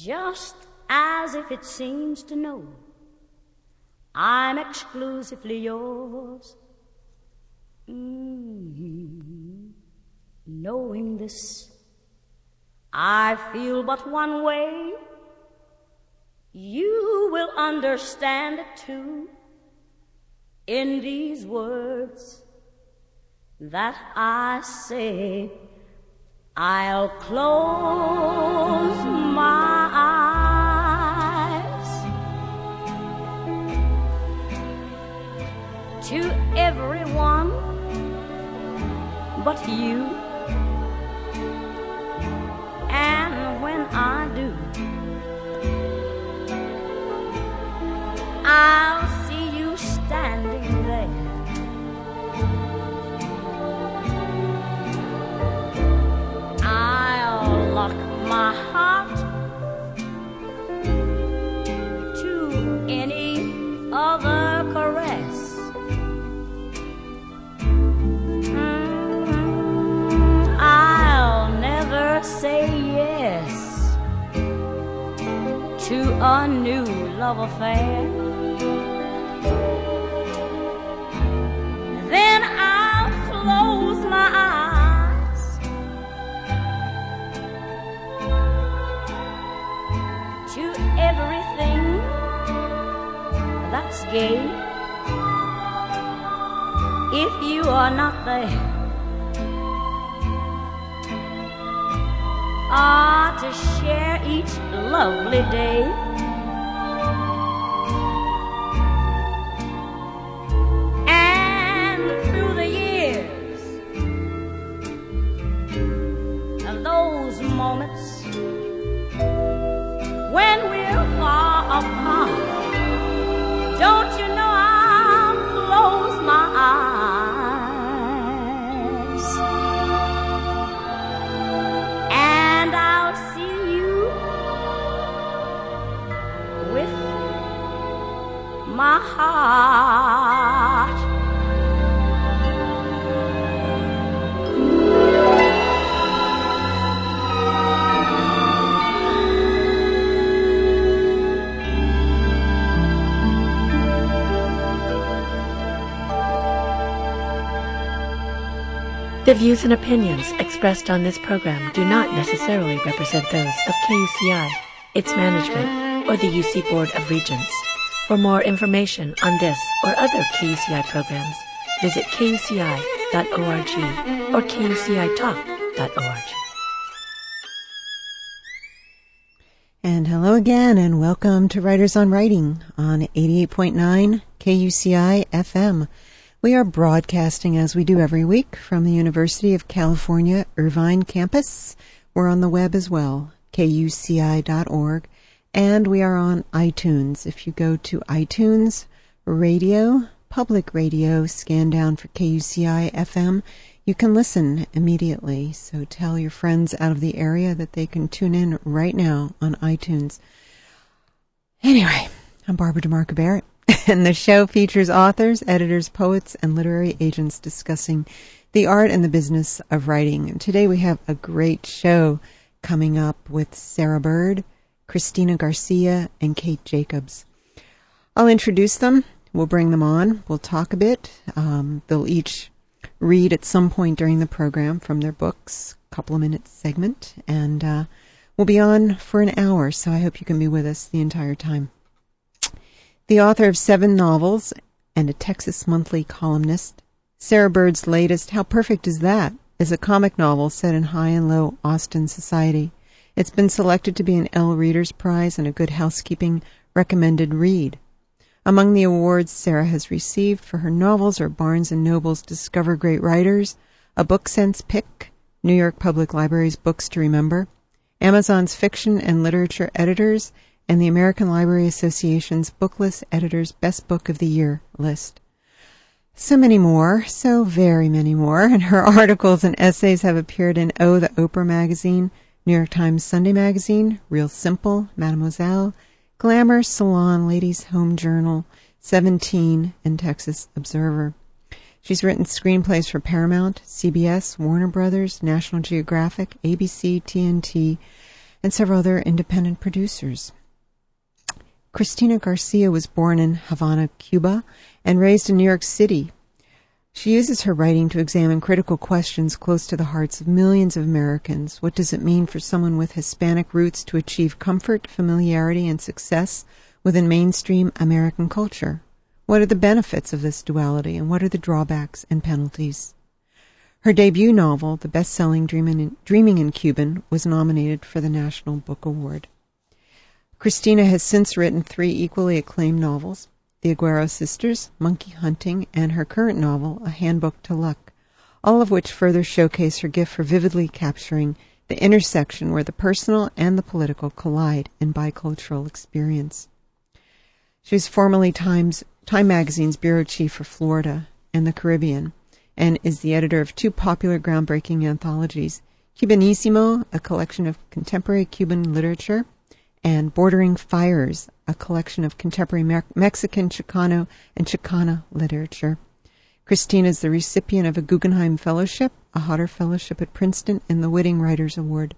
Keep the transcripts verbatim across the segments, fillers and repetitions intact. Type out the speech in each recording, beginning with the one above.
just as if it seems to know I'm exclusively yours. Mm-hmm. Knowing this, I feel but one way. You will understand it too in these words that I say. I'll close my eyes to everyone but you, and when I do, I'll see you standing there. I'll lock my heart to any other caress. Mm, I'll never say yes to a new love affair. Then I'll close my eyes to everything that's gay. If you are not there, ah, to share each lovely day. And through the years, and those moments when we're far apart, don't you know I'll close my eyes and I'll see you with my heart. The views and opinions expressed on this program do not necessarily represent those of K U C I, its management, or the U C Board of Regents. For more information on this or other K U C I programs, visit K U C I dot org or K U C I talk dot org. And hello again, and welcome to Writers on Writing on eighty-eight point nine K U C I F M. We are broadcasting, as we do every week, from the University of California, Irvine campus. We're on the web as well, K U C I dot org, and we are on iTunes. If you go to iTunes, radio, public radio, scan down for K U C I F M, you can listen immediately. So tell your friends out of the area that they can tune in right now on iTunes. Anyway, I'm Barbara DeMarco Barrett. And the show features authors, editors, poets, and literary agents discussing the art and the business of writing. And today we have a great show coming up with Sarah Bird, Christina Garcia, and Kate Jacobs. I'll introduce them. We'll bring them on. We'll talk a bit. Um, they'll each read at some point during the program from their books, a couple of minutes segment. And uh, we'll be on for an hour, so I hope you can be with us the entire time. The author of seven novels and a Texas Monthly columnist, Sarah Bird's latest, How Perfect Is That?, is a comic novel set in high and low Austin society. It's been selected to be an Elle Reader's Prize and a Good Housekeeping recommended read. Among the awards Sarah has received for her novels are Barnes and Noble's Discover Great Writers, a Book Sense pick, New York Public Library's Books to Remember, Amazon's Fiction and Literature Editors, and the American Library Association's Booklist Editor's Best Book of the Year list. So many more, so very many more, and her articles and essays have appeared in Oh, the Oprah magazine, New York Times Sunday magazine, Real Simple, Mademoiselle, Glamour, Salon, Ladies' Home Journal, Seventeen, and Texas Observer. She's written screenplays for Paramount, C B S, Warner Brothers, National Geographic, A B C, T N T, and several other independent producers. Cristina Garcia was born in Havana, Cuba, and raised in New York City. She uses her writing to examine critical questions close to the hearts of millions of Americans. What does it mean for someone with Hispanic roots to achieve comfort, familiarity, and success within mainstream American culture? What are the benefits of this duality, and what are the drawbacks and penalties? Her debut novel, the best-selling Dreaming in, Dreaming in Cuban, was nominated for the National Book Award. Cristina has since written three equally acclaimed novels, The Aguero Sisters, Monkey Hunting, and her current novel, A Handbook to Luck, all of which further showcase her gift for vividly capturing the intersection where the personal and the political collide in bicultural experience. She was formerly Times, Time Magazine's bureau chief for Florida and the Caribbean, and is the editor of two popular groundbreaking anthologies, Cubanissimo, a collection of contemporary Cuban literature, and Bordering Fires, a collection of contemporary Me- Mexican, Chicano, and Chicana literature. Cristina is the recipient of a Guggenheim Fellowship, a Hodder Fellowship at Princeton, and the Whitting Writers Award.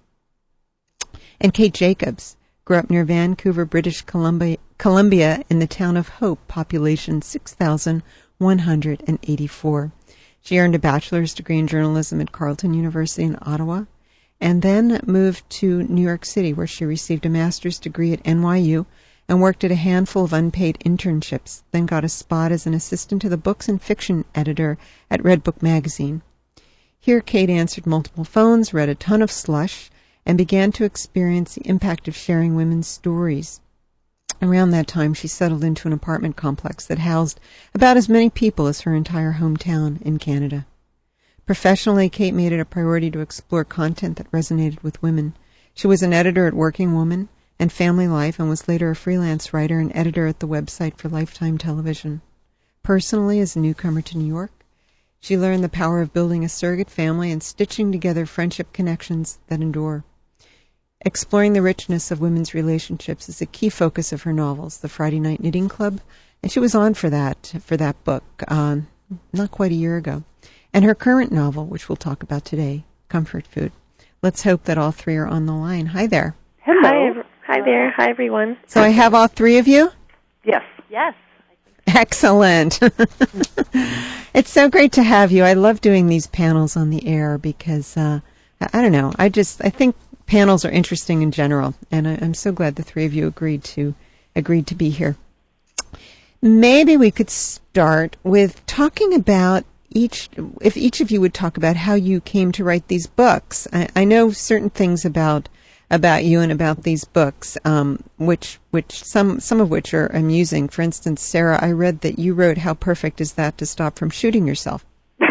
And Kate Jacobs grew up near Vancouver, British Columbia, Columbia in the town of Hope, population six thousand one hundred eighty-four. She earned a bachelor's degree in journalism at Carleton University in Ottawa, and then moved to New York City, where she received a master's degree at N Y U and worked at a handful of unpaid internships, then got a spot as an assistant to the books and fiction editor at Red Book magazine. Here, Kate answered multiple phones, read a ton of slush, and began to experience the impact of sharing women's stories. Around that time, she settled into an apartment complex that housed about as many people as her entire hometown in Canada. Professionally, Kate made it a priority to explore content that resonated with women. She was an editor at Working Woman and Family Life, and was later a freelance writer and editor at the website for Lifetime Television. Personally, as a newcomer to New York, she learned the power of building a surrogate family and stitching together friendship connections that endure. Exploring the richness of women's relationships is a key focus of her novels, The Friday Night Knitting Club, and she was on for that, for that book uh, not quite a year ago. And her current novel, which we'll talk about today, Comfort Food. Let's hope that all three are on the line. Hi there. Hello. Hi, ev- hi there. Hi, everyone. So I have all three of you? Yes. Yes. Excellent. It's so great to have you. I love doing these panels on the air because, uh, I don't know, I just, I think panels are interesting in general, and I, I'm so glad the three of you agreed to, agreed to be here. Maybe we could start with talking about each, if each of you would talk about how you came to write these books. I, I know certain things about about you and about these books, um, which which some some of which are amusing. For instance, Sarah, I read that you wrote "How perfect is that to stop from shooting yourself?"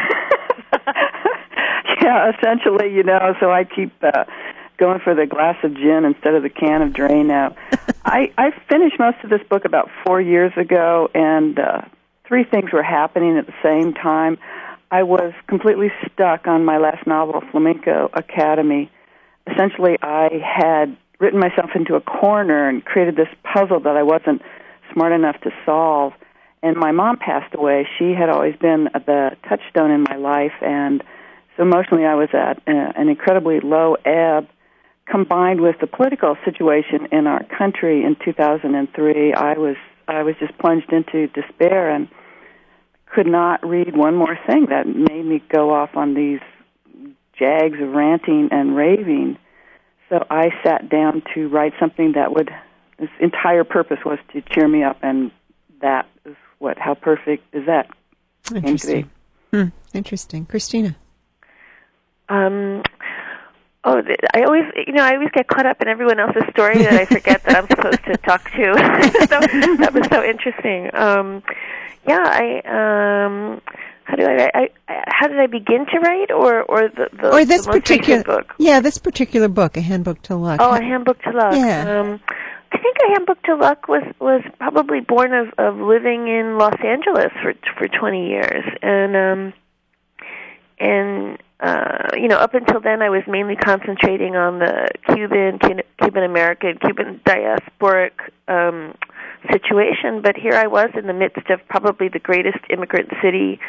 Yeah, essentially, you know. So I keep uh, going for the glass of gin instead of the can of Dre now. I I finished most of this book about four years ago, and uh, three things were happening at the same time. I was completely stuck on my last novel, Flamenco Academy. Essentially, I had written myself into a corner and created this puzzle that I wasn't smart enough to solve. And my mom passed away. She had always been the touchstone in my life, and so emotionally I was at an incredibly low ebb. Combined with the political situation in our country in two thousand three, I was I was just plunged into despair and could not read one more thing. That made me go off on these jags of ranting and raving. So I sat down to write something that would, its entire purpose was to cheer me up, and that is what, How Perfect Is That? Interesting. Hmm. Interesting. Christina. Um, oh, I always, you know, I always get caught up in everyone else's story that I forget that I'm supposed to talk to. So, that was so interesting. Um, yeah, I, um, how do I, I, I, how did I begin to write, or, or the, the, or this the most particular recent book? Yeah, this particular book, A Handbook to Luck. Oh, A Handbook to Luck. Yeah. Um, I think A Handbook to Luck was, was probably born of, of living in Los Angeles for for twenty years, and um, and uh, you know, up until then, I was mainly concentrating on the Cuban, Cuban American, Cuban diasporic um, situation. But here I was in the midst of probably the greatest immigrant city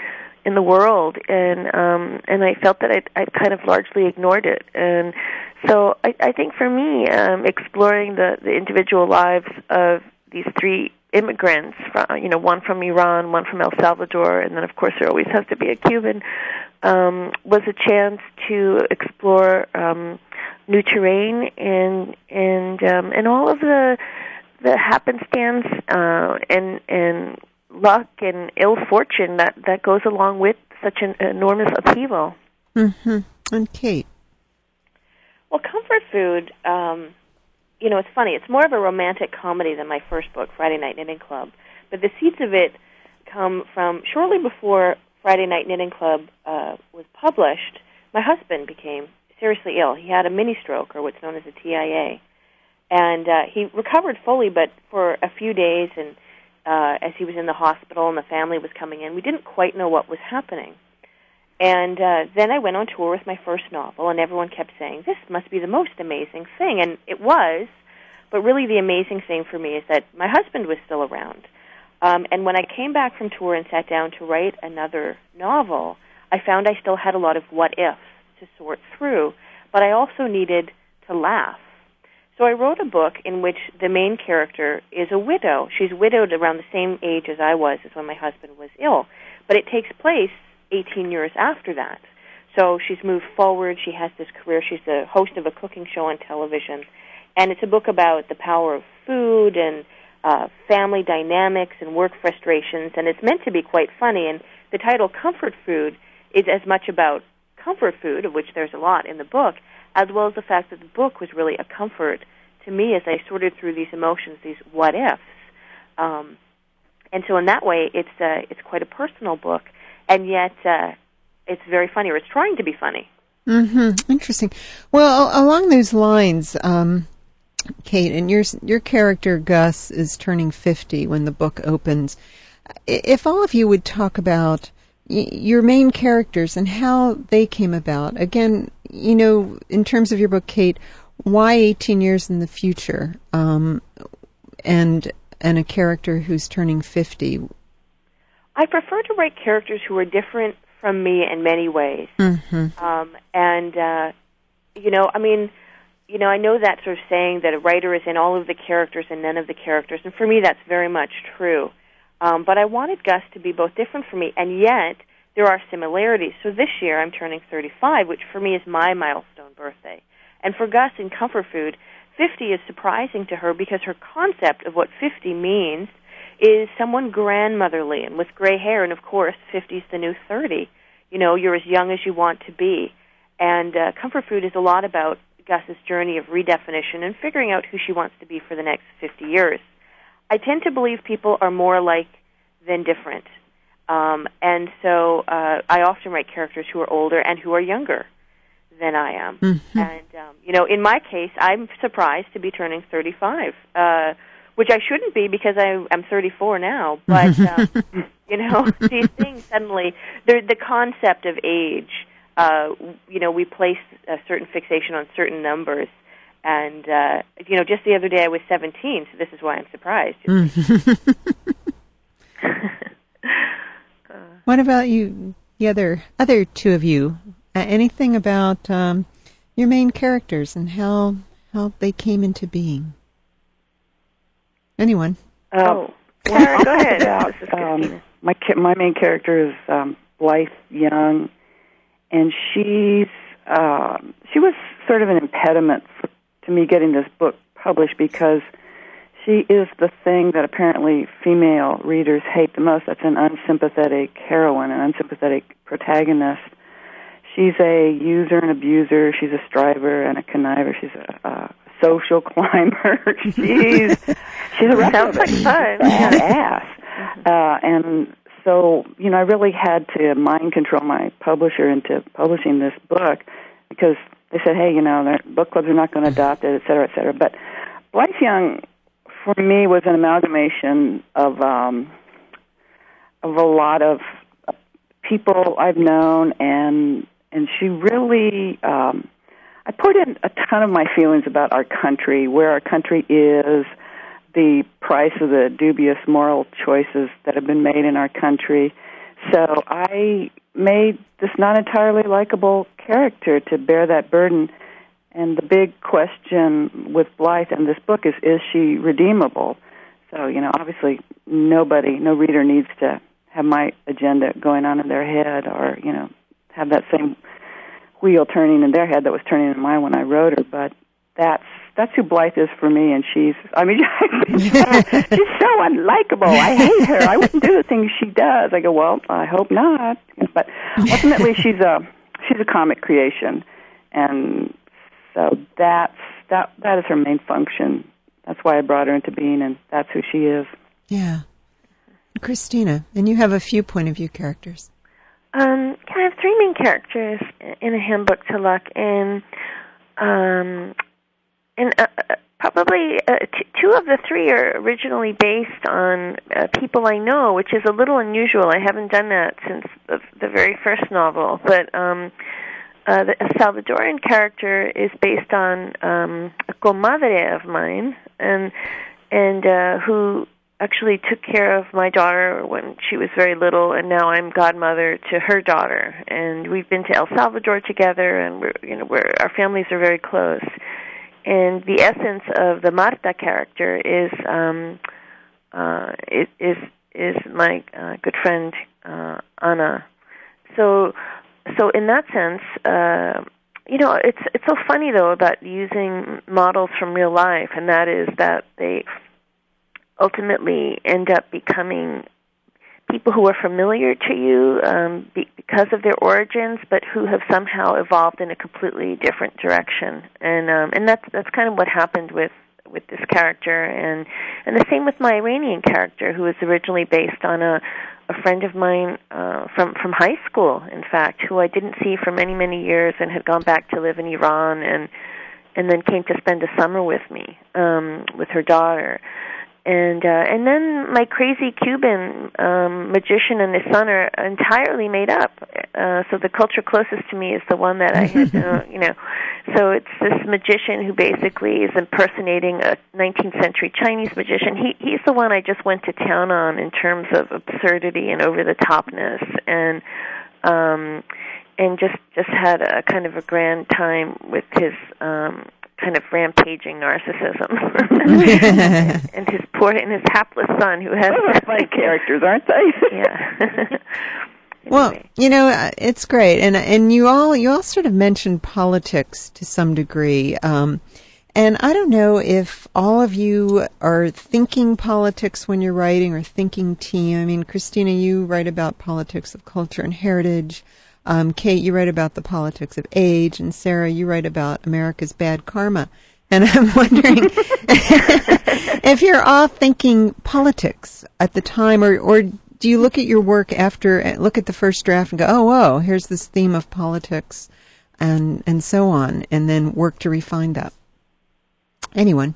in the world, and um, and I felt that I I kind of largely ignored it. And so I, I think for me, um, exploring the, the individual lives of these three immigrants, from, you know, one from Iran, one from El Salvador, and then of course there always has to be a Cuban, um, was a chance to explore um, new terrain and and um, and all of the the happenstance uh, and and luck and ill fortune that, that goes along with such an enormous upheaval. Mm-hmm. And Kate? Well, Comfort Food, um, you know, it's funny. It's more of a romantic comedy than my first book, Friday Night Knitting Club. But the seeds of it come from shortly before Friday Night Knitting Club uh, was published, my husband became seriously ill. He had a mini stroke, or what's known as a T I A. And uh, he recovered fully, but for a few days, and uh, as he was in the hospital and the family was coming in, we didn't quite know what was happening. And uh, then I went on tour with my first novel, and everyone kept saying, this must be the most amazing thing. And it was, but really the amazing thing for me is that my husband was still around. Um, and when I came back from tour and sat down to write another novel, I found I still had a lot of what-ifs to sort through, but I also needed to laugh. So I wrote a book in which the main character is a widow. She's widowed around the same age as I was as when my husband was ill, but it takes place eighteen years after that. So she's moved forward. She has this career. She's the host of a cooking show on television, and it's a book about the power of food and uh, family dynamics and work frustrations, and it's meant to be quite funny. And the title Comfort Food is as much about comfort food, of which there's a lot in the book, as well as the fact that the book was really a comfort to me as I sorted through these emotions, these what-ifs. Um, and so in that way, it's uh, it's quite a personal book, and yet uh, it's very funny, or it's trying to be funny. Mm-hmm. Interesting. Well, along those lines, um, Kate, and your your character, Gus, is turning fifty when the book opens. If all of you would talk about y- your main characters and how they came about. Again, you know, in terms of your book, Kate, why eighteen years in the future, um, and and a character who's turning fifty? I prefer to write characters who are different from me in many ways. Mm-hmm. Um, and, uh, you know, I mean, you know, I know that sort of saying that a writer is in all of the characters and none of the characters, and for me that's very much true. Um, but I wanted Gus to be both different from me, and yet there are similarities. So this year I'm turning thirty-five, which for me is my milestone birthday. And for Gus in Comfort Food, fifty is surprising to her because her concept of what fifty means is someone grandmotherly and with gray hair, and of course, fifty is the new thirty. You know, you're as young as you want to be. And uh, Comfort Food is a lot about Gus's journey of redefinition and figuring out who she wants to be for the next fifty years. I tend to believe people are more alike than different. Um, and so uh, I often write characters who are older and who are younger than I am. Mm-hmm. And, um, you know, in my case, I'm surprised to be turning thirty-five, uh, which I shouldn't be because I, I'm thirty-four now. But, um, you know, these things suddenly, the concept of age, uh, you know, we place a certain fixation on certain numbers. And, uh, you know, just the other day I was seventeen, so this is why I'm surprised. What about you, the other other two of you? Uh, anything about um, your main characters and how how they came into being? Anyone? Oh, Kara, go ahead. About, um, my my main character is um, Blythe Young, and she's uh, she was sort of an impediment for, to me getting this book published because she is the thing that apparently female readers hate the most. That's an unsympathetic heroine, an unsympathetic protagonist. She's a user and abuser. She's a striver and a conniver. She's a uh, social climber. she's she's a sounds like fun. Badass. Uh, and so, you know, I really had to mind control my publisher into publishing this book because they said, hey, you know, their book clubs are not going to adopt it, et cetera, et cetera. But Blythe Young, for me, was an amalgamation of um, of a lot of people I've known, and and she really, um, I put in a ton of my feelings about our country, where our country is, the price of the dubious moral choices that have been made in our country. so I made this not entirely likable character to bear that burden. And the big question with Blythe in this book is, is she redeemable? So, you know, obviously nobody, no reader needs to have my agenda going on in their head or, you know, have that same wheel turning in their head that was turning in mine when I wrote her. But that's that's who Blythe is for me, and she's, I mean, she's so unlikable. I hate her. I wouldn't do the things she does. I go, well, I hope not. But ultimately, she's a she's a comic creation, and so that's that that is her main function. That's why I brought her into being, and that's who she is. Yeah. Christina, and you have a few point of view characters. Um, I have three main characters in A Handbook to Luck, and um, and uh, probably uh, t- two of the three are originally based on uh, people I know, which is a little unusual. I haven't done that since the, the very first novel, but um, uh, the Salvadoran character is based on um, a comadre of mine, and and uh, who actually took care of my daughter when she was very little, and now I'm godmother to her daughter. And we've been to El Salvador together, and we're, you know, we're, our families are very close. And the essence of the Marta character is um, uh, is, is is my uh, good friend uh, Ana. So, so in that sense, uh, you know, it's it's so funny though about using models from real life, and that is that they ultimately end up becoming people who are familiar to you um, be, because of their origins, but who have somehow evolved in a completely different direction. And um, and that's that's kind of what happened with, with this character, and and the same with my Iranian character, who was originally based on a, a friend of mine uh, from from high school, in fact, who I didn't see for many many years, and had gone back to live in Iran, and and then came to spend a summer with me um, with her daughter. And uh, and then my crazy Cuban um, magician and his son are entirely made up. Uh, so the culture closest to me is the one that I had, uh, you know. So it's this magician who basically is impersonating a nineteenth century Chinese magician. He he's the one I just went to town on in terms of absurdity and over the topness, and um, and just just had a kind of a grand time with his. Um, kind of rampaging narcissism, and his poor and his hapless son who has those are funny characters, aren't they? Yeah. Anyway. Well, you know, it's great, and and you all you all sort of mentioned politics to some degree, um, and I don't know if all of you are thinking politics when you're writing, or thinking team. I mean, Christina, you write about politics of culture and heritage. Um, Kate, you write about the politics of age, and Sarah, you write about America's bad karma. And I'm wondering if you're all thinking politics at the time, or, or do you look at your work after, look at the first draft and go, oh, whoa, here's this theme of politics, and, and so on, and then work to refine that? Anyone?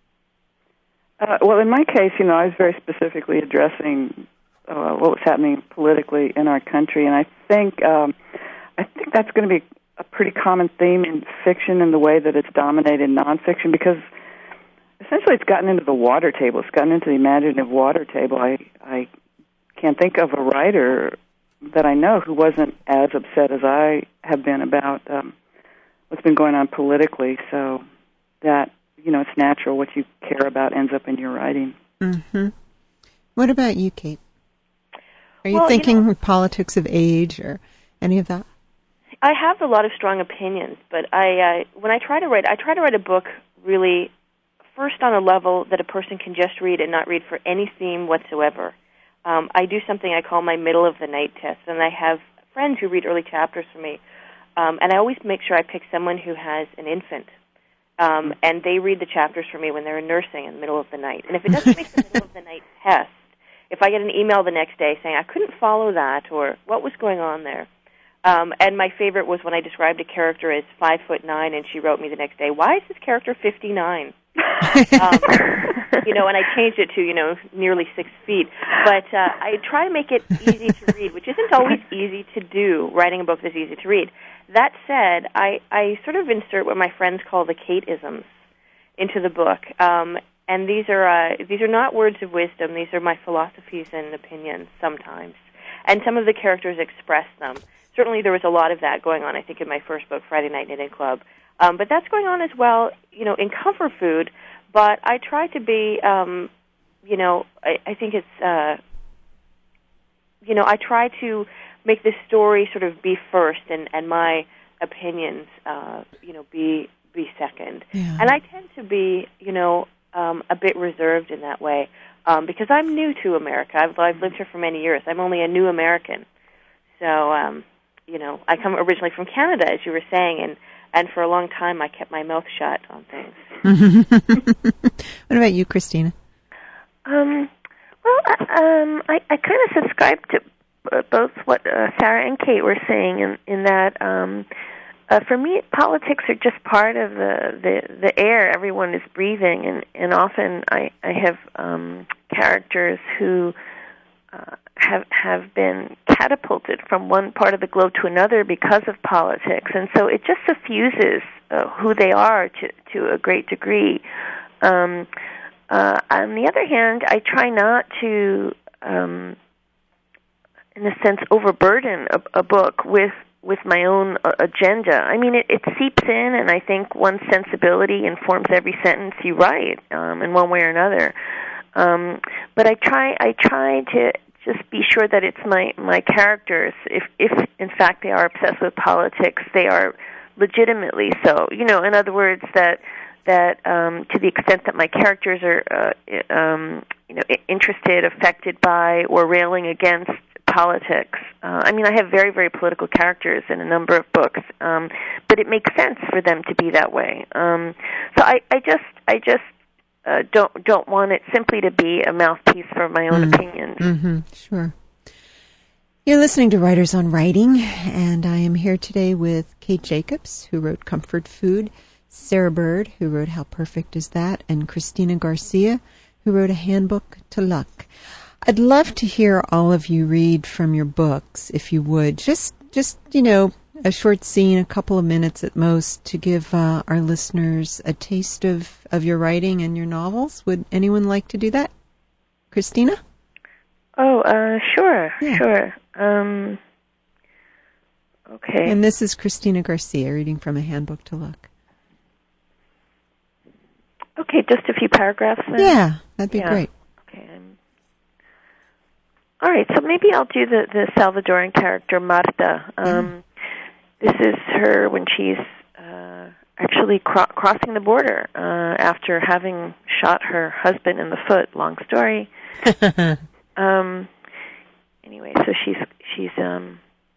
Uh, well, in my case, you know, I was very specifically addressing Uh, what was happening politically in our country, and I think um, I think that's going to be a pretty common theme in fiction in the way that it's dominated nonfiction, because essentially it's gotten into the water table. It's gotten into the imaginative water table. I I can't think of a writer that I know who wasn't as upset as I have been about um, what's been going on politically. So that, you know, it's natural. What you care about ends up in your writing. Mm-hmm. What about you, Kate? Are you well, thinking you know, politics of age or any of that? I have a lot of strong opinions, but I uh, when I try to write, I try to write a book really first on a level that a person can just read and not read for any theme whatsoever. Um, I do something I call my middle of the night test, and I have friends who read early chapters for me, um, and I always make sure I pick someone who has an infant, um, and they read the chapters for me when they're nursing in the middle of the night. And if it doesn't make the middle of the night test, if I get an email the next day saying I couldn't follow that or what was going on there, um, and my favorite was when I described a character as five foot nine, and she wrote me the next day, "Why is this character fifty-nine?" um, you know, and I changed it to you know nearly six feet. But uh, I try to make it easy to read, which isn't always easy to do. Writing a book that's easy to read. That said, I, I sort of insert what my friends call the Kate-isms into the book. Um, And these are uh, these are not words of wisdom. These are my philosophies and opinions sometimes. and some of the characters express them. Certainly there was a lot of that going on, I think, in my first book, Friday Night Knitting Club. Um, but that's going on as well, you know, in Comfort Food. But I try to be, um, you know, I, I think it's, uh, you know, I try to make the story sort of be first and, and my opinions, uh, you know, be be second. Yeah. And I tend to be, you know, um, a bit reserved in that way um, because I'm new to America. I've, I've lived here for many years. I'm only a new American. So, um, you know, I come originally from Canada, as you were saying, and, and for a long time I kept my mouth shut on things. What about you, Christina? Um, well, uh, um, I, I kind of subscribe to uh, both what uh, Sarah and Kate were saying in, in that, um, uh, for me, politics are just part of the, the, the air everyone is breathing, and, and often I, I have um, characters who uh, have have been catapulted from one part of the globe to another because of politics, and so it just suffuses uh, who they are to, to a great degree. Um, uh, on the other hand, I try not to, um, in a sense, overburden a, a book with with my own uh, agenda. I mean, it, it seeps in, and I think one's sensibility informs every sentence you write, um, in one way or another. Um, but I try, I try to just be sure that it's my, my characters. If, if in fact they are obsessed with politics, they are legitimately so. You know, in other words, that that um, to the extent that my characters are, uh, um, you know, interested, affected by, or railing against politics. Uh, I mean, I have very, very political characters in a number of books, um, but it makes sense for them to be that way. Um, so I, I just, I just uh, don't don't want it simply to be a mouthpiece for my own mm. opinions. Mm-hmm. Sure. You're listening to Writers on Writing, and I am here today with Kate Jacobs, who wrote Comfort Food, Sarah Bird, who wrote How Perfect Is That, and Christina Garcia, who wrote A Handbook to Luck. I'd love to hear all of you read from your books, if you would. Just, just you know, a short scene, a couple of minutes at most, to give uh, our listeners a taste of, of your writing and your novels. Would anyone like to do that? Christina? Oh, uh, sure, Yeah. sure. Um, okay. And this is Christina Garcia reading from A Handbook to Luck. Okay, just a few paragraphs then? Yeah, that'd be Yeah. great. Okay. I'm... All right, so maybe I'll do the, the Salvadoran character, Marta. Um, this is her when she's uh, actually cro- crossing the border uh, after having shot her husband in the foot. Long story. um, anyway, so she's she's um,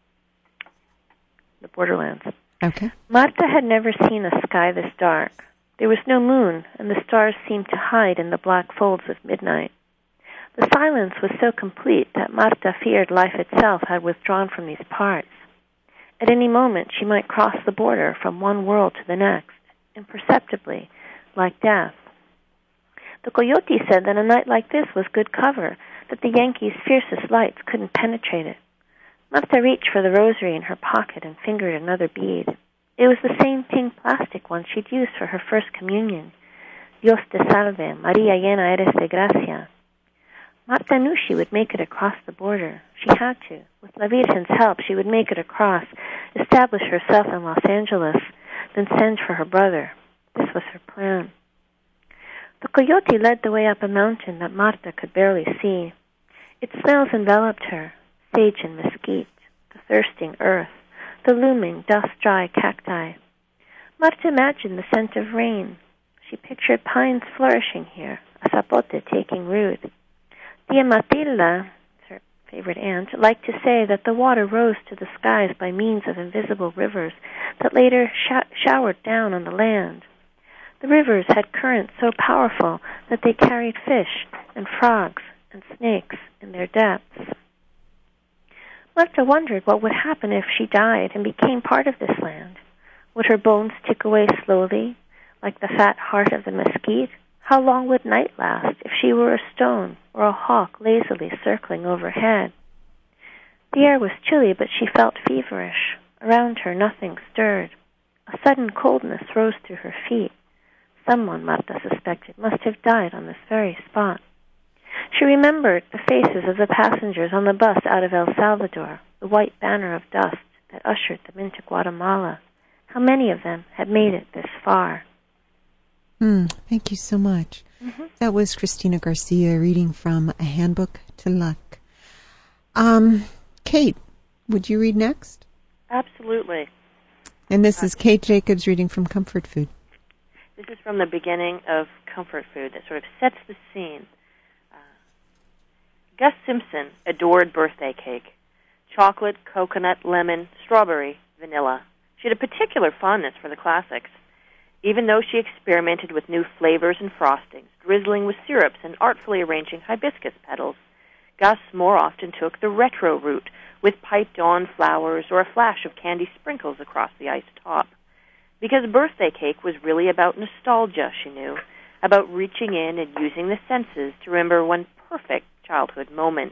the borderlands. Okay. Marta had never seen a sky this dark. There was no moon, and the stars seemed to hide in the black folds of midnight. The silence was so complete that Marta feared life itself had withdrawn from these parts. At any moment she might cross the border from one world to the next, imperceptibly, like death. The coyote said that a night like this was good cover, that the Yankees' fiercest lights couldn't penetrate it. Marta reached for the rosary in her pocket and fingered another bead. It was the same pink plastic one she'd used for her first communion. Dios te salve, María llena eres de gracia. Marta knew she would make it across the border. She had to. With La Virgen's help, she would make it across, establish herself in Los Angeles, then send for her brother. This was her plan. The coyote led the way up a mountain that Marta could barely see. Its smells enveloped her, sage and mesquite, the thirsting earth, the looming, dust-dry cacti. Marta imagined the scent of rain. She pictured pines flourishing here, a zapote taking root. Tia Matilda, her favorite aunt, liked to say that the water rose to the skies by means of invisible rivers that later sh- showered down on the land. The rivers had currents so powerful that they carried fish and frogs and snakes in their depths. Marta wondered what would happen if she died and became part of this land. Would her bones tick away slowly, like the fat heart of the mesquite? How long would night last if she were a stone or a hawk lazily circling overhead? The air was chilly, but she felt feverish. Around her nothing stirred. A sudden coldness rose through her feet. Someone, Marta suspected, must have died on this very spot. She remembered the faces of the passengers on the bus out of El Salvador, the white banner of dust that ushered them into Guatemala. How many of them had made it this far? Mm, thank you so much. Mm-hmm. That was Christina Garcia reading from A Handbook to Luck. Um, Kate, would you read next? Absolutely. And this is Kate Jacobs reading from Comfort Food. This is from the beginning of Comfort Food that sort of sets the scene. Uh, Gus Simpson adored birthday cake. Chocolate, coconut, lemon, strawberry, vanilla. She had a particular fondness for the classics. Even though she experimented with new flavors and frostings, drizzling with syrups and artfully arranging hibiscus petals, Gus more often took the retro route with piped-on flowers or a flash of candy sprinkles across the iced top. Because birthday cake was really about nostalgia, she knew, about reaching in and using the senses to remember one perfect childhood moment.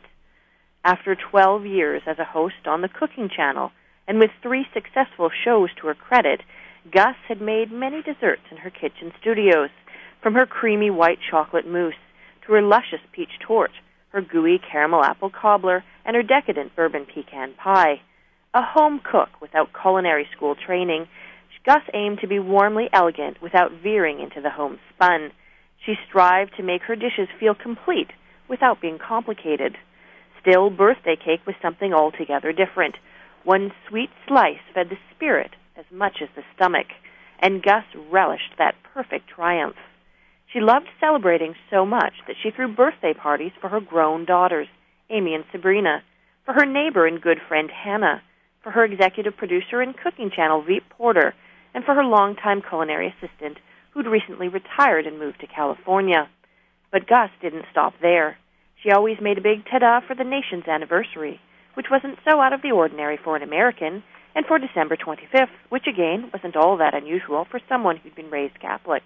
After twelve years as a host on the Cooking Channel, and with three successful shows to her credit, Gus had made many desserts in her kitchen studios, from her creamy white chocolate mousse to her luscious peach torte, her gooey caramel apple cobbler, and her decadent bourbon pecan pie. A home cook without culinary school training, Gus aimed to be warmly elegant without veering into the homespun. She strived to make her dishes feel complete without being complicated. Still, birthday cake was something altogether different. One sweet slice fed the spirit as much as the stomach, and Gus relished that perfect triumph. She loved celebrating so much that she threw birthday parties for her grown daughters, Amy and Sabrina, for her neighbor and good friend Hannah, for her executive producer and Cooking Channel Veep Porter, and for her longtime culinary assistant who'd recently retired and moved to California. But Gus didn't stop there. She always made a big ta-da for the nation's anniversary, which wasn't so out of the ordinary for an American, and for December twenty-fifth, which again wasn't all that unusual for someone who'd been raised Catholic.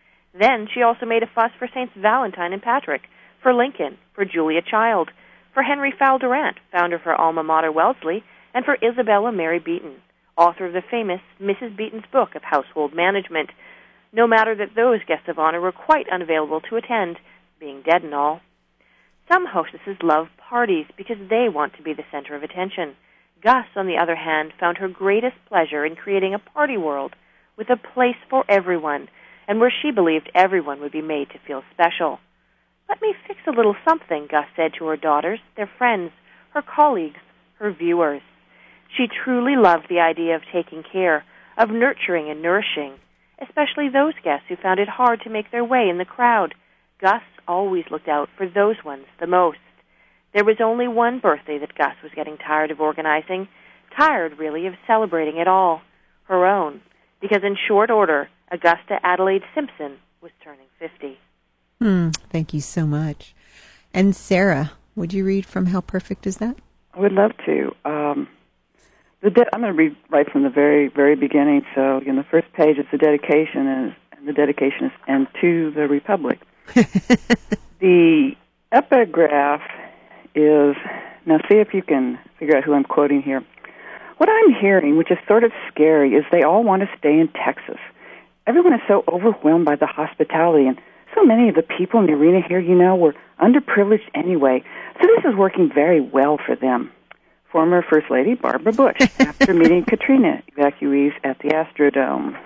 Then she also made a fuss for Saints Valentine and Patrick, for Lincoln, for Julia Child, for Henry Fowle Durant, founder of her alma mater Wellesley, and for Isabella Mary Beaton, author of the famous Missus Beaton's Book of Household Management, no matter that those guests of honor were quite unavailable to attend, being dead and all. Some hostesses love parties because they want to be the center of attention. Gus, on the other hand, found her greatest pleasure in creating a party world with a place for everyone, and where she believed everyone would be made to feel special. "Let me fix a little something," Gus said to her daughters, their friends, her colleagues, her viewers. She truly loved the idea of taking care, of nurturing and nourishing, especially those guests who found it hard to make their way in the crowd. Gus always looked out for those ones the most. There was only one birthday that Gus was getting tired of organizing, tired, really, of celebrating it all, her own, because in short order, Augusta Adelaide Simpson was turning fifty. Hmm, thank you so much. And Sarah, would you read from How Perfect Is That? I would love to. Um, the de- I'm going to read right from the very, very beginning. So, in the first page, it's the dedication, and, and the dedication is "And to the Republic." The epigraph is, now see if you can figure out who I'm quoting here. "What I'm hearing, which is sort of scary, is they all want to stay in Texas. Everyone is so overwhelmed by the hospitality, and so many of the people in the arena here, you know, were underprivileged anyway. So this is working very well for them." Former First Lady Barbara Bush, after meeting Katrina evacuees at the Astrodome.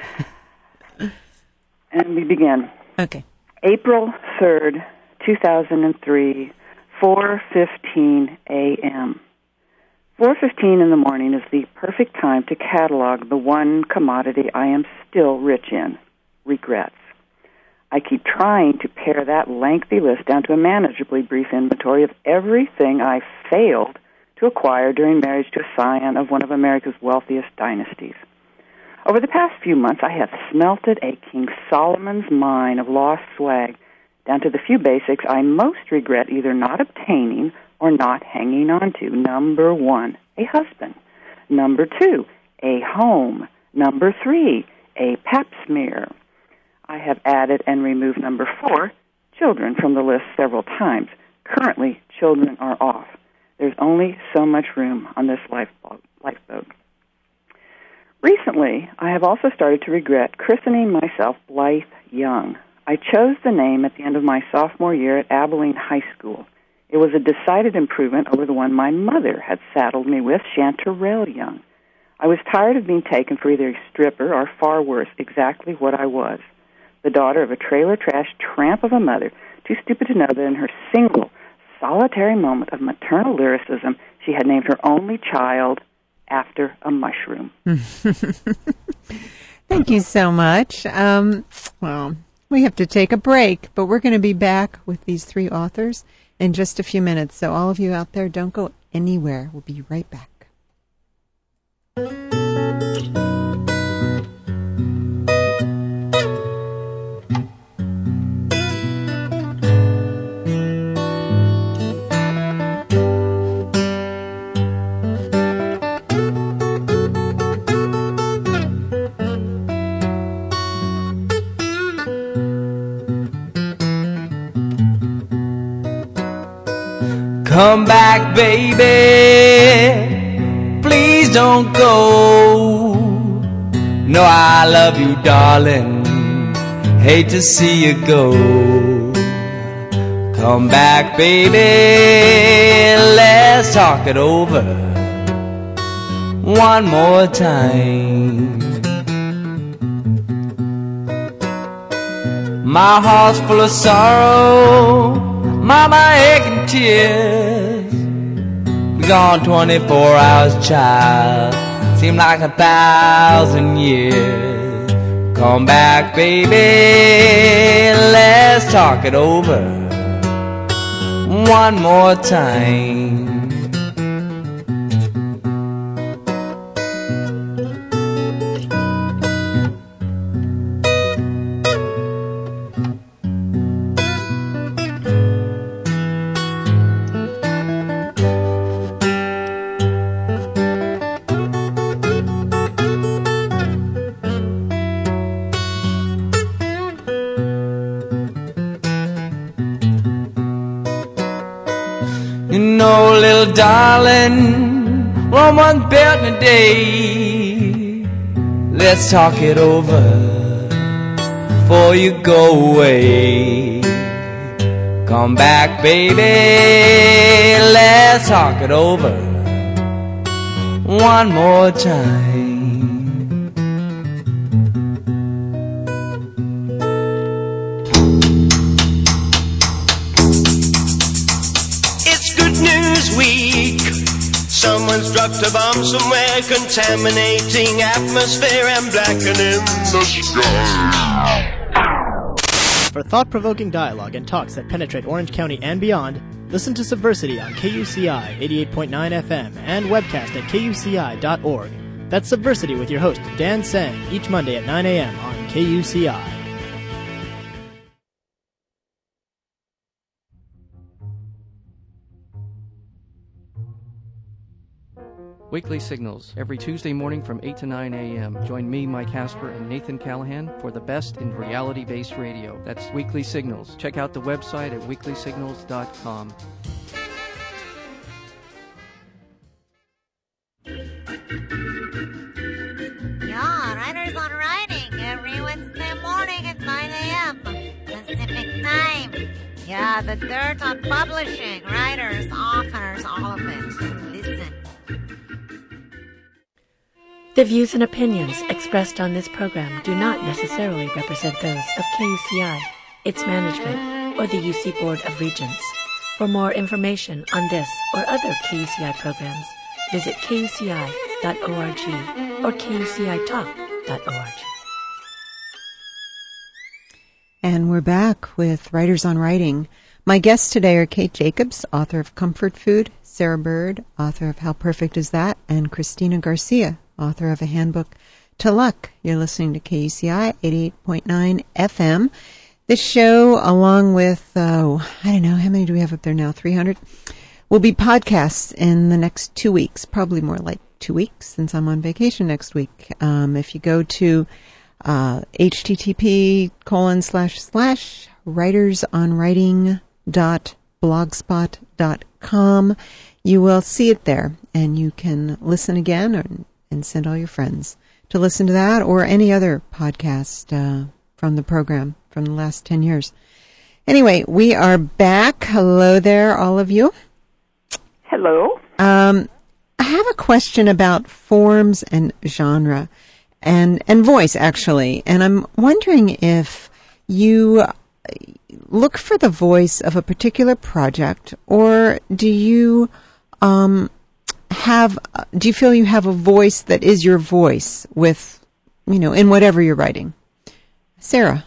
And we begin. Okay. April third, two thousand three, four fifteen a.m. four fifteen in the morning is the perfect time to catalog the one commodity I am still rich in, regrets. I keep trying to pare that lengthy list down to a manageably brief inventory of everything I failed to acquire during marriage to a scion of one of America's wealthiest dynasties. Over the past few months, I have smelted a King Solomon's mine of lost swag down to the few basics I most regret either not obtaining or not hanging on to. Number one, a husband. Number two, a home. Number three, a pap smear. I have added and removed number four, children, from the list several times. Currently, children are off. There's only so much room on this lifeboat. lifeboat. Recently, I have also started to regret christening myself Blythe Young. I chose the name at the end of my sophomore year at Abilene High School. It was a decided improvement over the one my mother had saddled me with, Chanterelle Young. I was tired of being taken for either a stripper or, far worse, exactly what I was, the daughter of a trailer trash tramp of a mother, too stupid to know that in her single, solitary moment of maternal lyricism, she had named her only child after a mushroom. Thank you so much. Um, well, we have to take a break, but we're going to be back with these three authors in just a few minutes. So all of you out there, don't go anywhere. We'll be right back. Come back, baby, please don't go. No, I love you, darling, hate to see you go. Come back, baby, let's talk it over one more time. My heart's full of sorrow, mama aching tears. Be gone twenty-four hours, child, seem like a thousand years. Come back, baby, let's talk it over one more time. Darling, Rome wasn't built in a day. Let's talk it over before you go away. Come back, baby, let's talk it over one more time. Someone's dropped a bomb somewhere, contaminating atmosphere and blackening the sky. For thought-provoking dialogue and talks that penetrate Orange County and beyond, listen to Subversity on K U C I eighty-eight point nine F M and webcast at K U C I dot org. That's Subversity with your host, Dan Sang, each Monday at nine a.m. on K U C I. Weekly Signals, every Tuesday morning from eight to nine a.m. Join me, Mike Casper, and Nathan Callahan for the best in reality-based radio. That's Weekly Signals. Check out the website at weekly signals dot com. Yeah, Writers on Writing, every Wednesday morning at nine a.m. Pacific Time. Yeah, the dirt on publishing, writers, authors, all of it. Listen. The views and opinions expressed on this program do not necessarily represent those of K U C I, its management, or the U C Board of Regents. For more information on this or other K U C I programs, visit K U C I dot org or K U C I talk dot org. And we're back with Writers on Writing. My guests today are Kate Jacobs, author of Comfort Food, Sarah Bird, author of How Perfect Is That, and Christina Garcia, author of A Handbook to Luck. You're listening to K U C I eighty-eight point nine F M. This show, along with, uh, I don't know, how many do we have up there now? three hundred? Will be podcasts in the next two weeks, probably more like two weeks since I'm on vacation next week. Um, if you go to uh, http colon slash slash writersonwriting dot blogspot dot com, you will see it there, and you can listen again or and send all your friends to listen to that or any other podcast uh, from the program from the last ten years. Anyway, we are back. Hello there, all of you. Hello. Um, I have a question about forms and genre and, and voice, actually. And I'm wondering if you look for the voice of a particular project, or do you um, have, do you feel you have a voice that is your voice with, you know, in whatever you're writing? Sarah.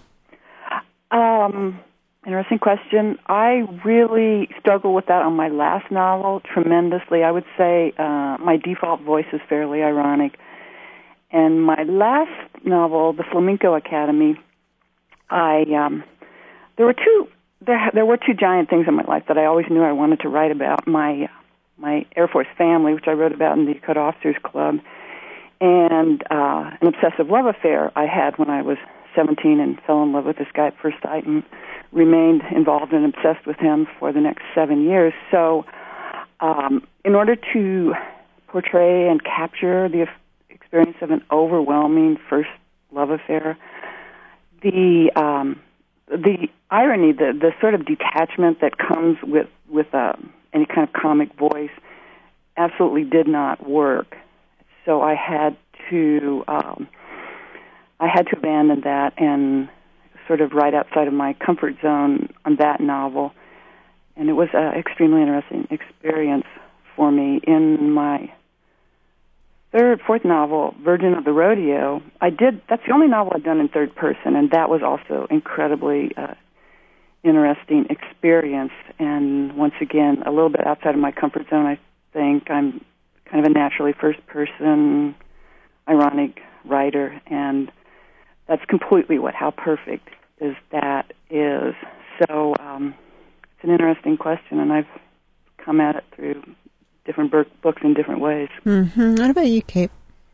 Um... Interesting question. I really struggle with that on my last novel tremendously. I would say uh, my default voice is fairly ironic. And my last novel, The Flamenco Academy, I um, there were two there there were two giant things in my life that I always knew I wanted to write about. My my Air Force family, which I wrote about in the Dakota Officers Club, and uh, an obsessive love affair I had when I was seventeen and fell in love with this guy at first sight and remained involved and obsessed with him for the next seven years. So um, in order to portray and capture the experience of an overwhelming first love affair, the um, the irony, the, the sort of detachment that comes with, with uh, any kind of comic voice absolutely did not work. So I had to... Um, I had to abandon that and sort of right outside of my comfort zone on that novel. And it was an extremely interesting experience for me. In my third, fourth novel, Virgin of the Rodeo, I did, that's the only novel I've done in third person, and that was also incredibly uh, interesting experience. And once again, a little bit outside of my comfort zone, I think. I'm kind of a naturally first person, ironic writer, and that's completely what How Perfect Is That is. So um, it's an interesting question, and I've come at it through different bur- books in different ways. Mm-hmm. What about you, Kate?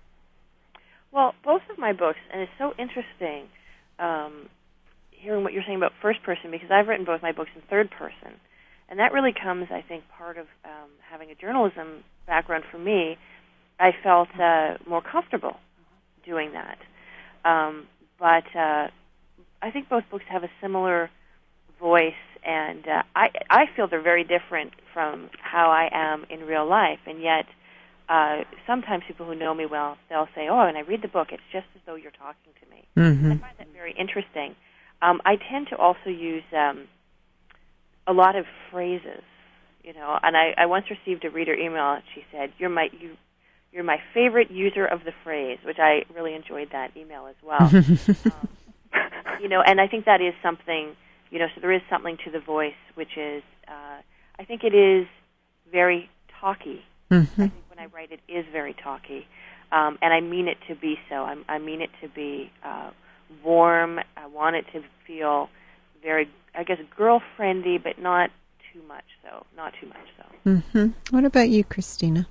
Well, both of my books, and it's so interesting um, hearing what you're saying about first person, because I've written both my books in third person. And that really comes, I think, part of um, having a journalism background for me. I felt uh, more comfortable doing that. Um, but uh, I think both books have a similar voice, and uh, I, I feel they're very different from how I am in real life. And yet, uh, sometimes people who know me well, they'll say, oh, when I read the book, it's just as though you're talking to me. Mm-hmm. I find that very interesting. Um, I tend to also use um, a lot of phrases, you know, and I, I once received a reader email, and she said, you're my... You, You're my favorite user of the phrase, which I really enjoyed that email as well. um, you know, and I think that is something, you know, so there is something to the voice, which is, uh, I think it is very talky. Mm-hmm. I think when I write it is very talky, um, and I mean it to be so. I, I mean it to be uh, warm. I want it to feel very, I guess, girl-friendly, but not too much so, not too much so. Mm-hmm. What about you, Christina?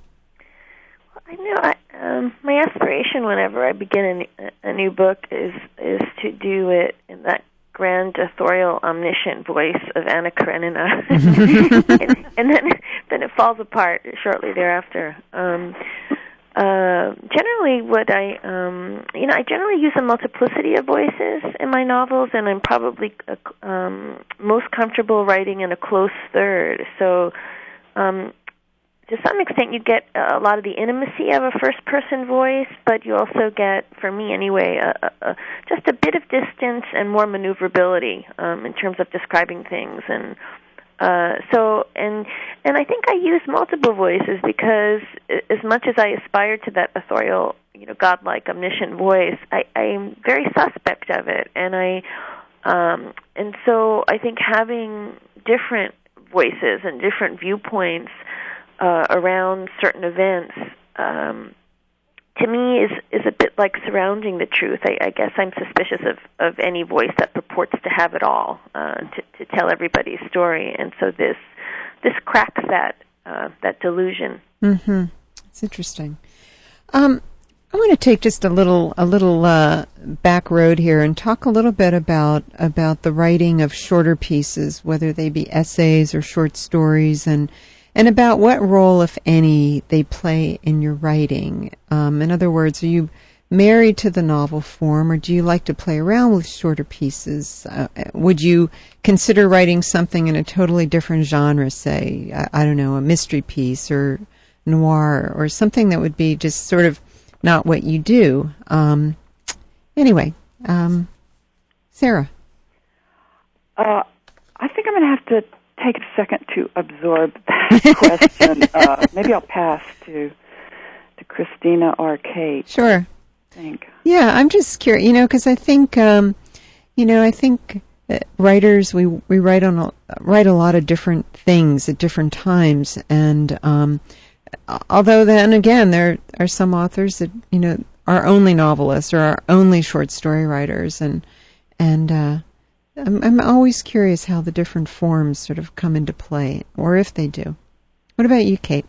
I know. I, um, my aspiration whenever I begin a, a new book is is to do it in that grand, authorial, omniscient voice of Anna Karenina, and, and then then it falls apart shortly thereafter. Um, uh, generally, what I um, you know, I generally use a multiplicity of voices in my novels, and I'm probably uh, um, most comfortable writing in a close third. So. Um, To some extent, you get a lot of the intimacy of a first-person voice, but you also get, for me anyway, a, a, a, just a bit of distance and more maneuverability um, in terms of describing things. And uh, so, and and I think I use multiple voices because, as much as I aspire to that authorial, you know, godlike, omniscient voice, I, I'm very suspect of it, and I, um, and so I think having different voices and different viewpoints Uh, around certain events, um, to me, is is a bit like surrounding the truth. I, I guess I'm suspicious of, of any voice that purports to have it all, uh, to, to tell everybody's story, and so this this cracks that uh, that delusion. Mm-hmm. It's interesting. Um, I want to take just a little a little uh, back road here and talk a little bit about about the writing of shorter pieces, whether they be essays or short stories, and. And about what role, if any, they play in your writing. Um, in other words, are you married to the novel form, or do you like to play around with shorter pieces? Uh, would you consider writing something in a totally different genre, say, I, I don't know, a mystery piece or noir, or something that would be just sort of not what you do? Um, anyway, um, Sarah. Uh, I think I'm going to have to take a second to absorb that question. uh, maybe I'll pass to to Christina or Kate. Sure. Think. Yeah, I'm just curious, you know, because I think, um, you know, I think writers we we write on a, write a lot of different things at different times, and um, although then again there are some authors that you know are only novelists or are only short story writers, and and uh, I'm I'm always curious how the different forms sort of come into play, or if they do. What about you, Kate?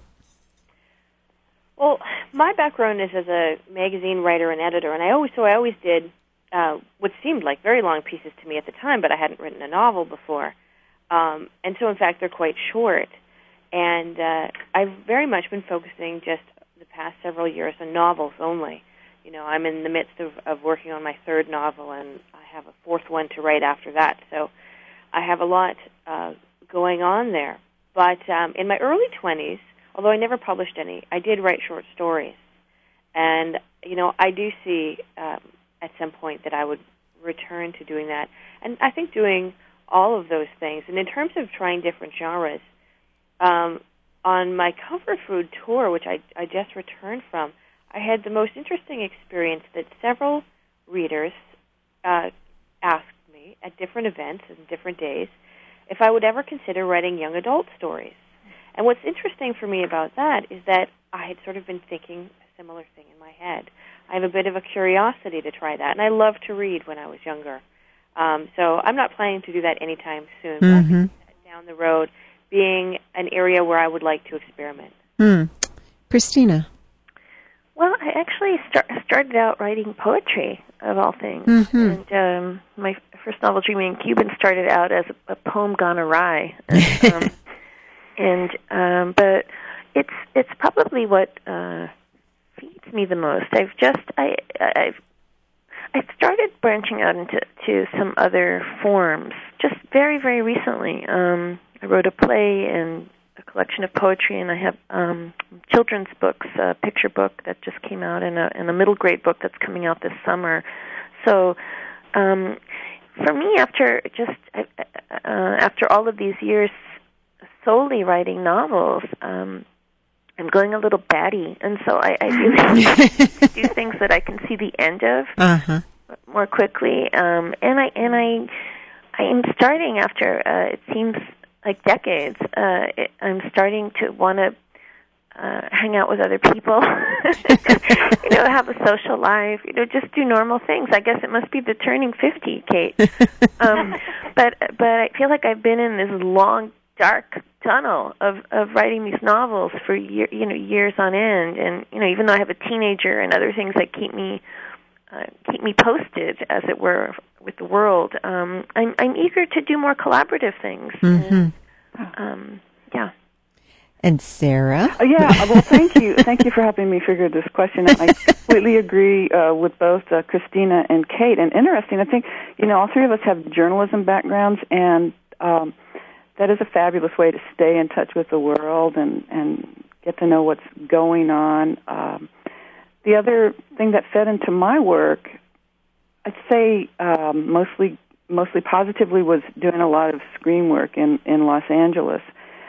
Well, my background is as a magazine writer and editor, and I always so I always did uh, what seemed like very long pieces to me at the time, but I hadn't written a novel before, um, and so in fact they're quite short. And uh, I've very much been focusing just the past several years on novels only. You know, I'm in the midst of, of working on my third novel, and I have a fourth one to write after that. So I have a lot uh, going on there. But um, in my early twenties, although I never published any, I did write short stories. And, you know, I do see um, at some point that I would return to doing that. And I think doing all of those things. And in terms of trying different genres, um, on my comfort food tour, which I, I just returned from, I had the most interesting experience that several readers uh, asked me at different events and different days if I would ever consider writing young adult stories. And what's interesting for me about that is that I had sort of been thinking a similar thing in my head. I have a bit of a curiosity to try that, and I loved to read when I was younger. Um, so I'm not planning to do that anytime soon. But Mm-hmm. I think down the road, being an area where I would like to experiment. Hmm. Christina. Well, I actually start, started out writing poetry, of all things. Mm-hmm. And um, my first novel, Dreaming in Cuban, started out as a, a poem gone awry. And, um, and um, but it's it's probably what uh, feeds me the most. I've just I I've I started branching out into to some other forms just very very recently. Um, I wrote a play and a collection of poetry, and I have um, children's books, a picture book that just came out, and a, and a middle grade book that's coming out this summer. So, um, for me, after just uh, after all of these years solely writing novels, um, I'm going a little batty, and so I, I really do things that I can see the end of uh-huh. more quickly. Um, and I and I I am starting after uh, it seems like decades. Uh, it, I'm starting to want to uh, hang out with other people, you know, have a social life, you know, just do normal things. I guess it must be the turning fifty, Kate. um, but but I feel like I've been in this long, dark tunnel of of writing these novels for year, you know years on end, and you know, even though I have a teenager and other things that keep me uh, keep me posted, as it were, with the world, um, I'm I'm eager to do more collaborative things. Mm-hmm. And, um, yeah. And Sarah? Uh, yeah, well, thank you. Thank you for helping me figure this question out. I completely agree uh, with both uh, Christina and Kate. And interesting, I think, you know, all three of us have journalism backgrounds, and um, that is a fabulous way to stay in touch with the world and, and get to know what's going on. Um, the other thing that fed into my work, I'd say um, mostly mostly positively, was doing a lot of screen work in, in Los Angeles.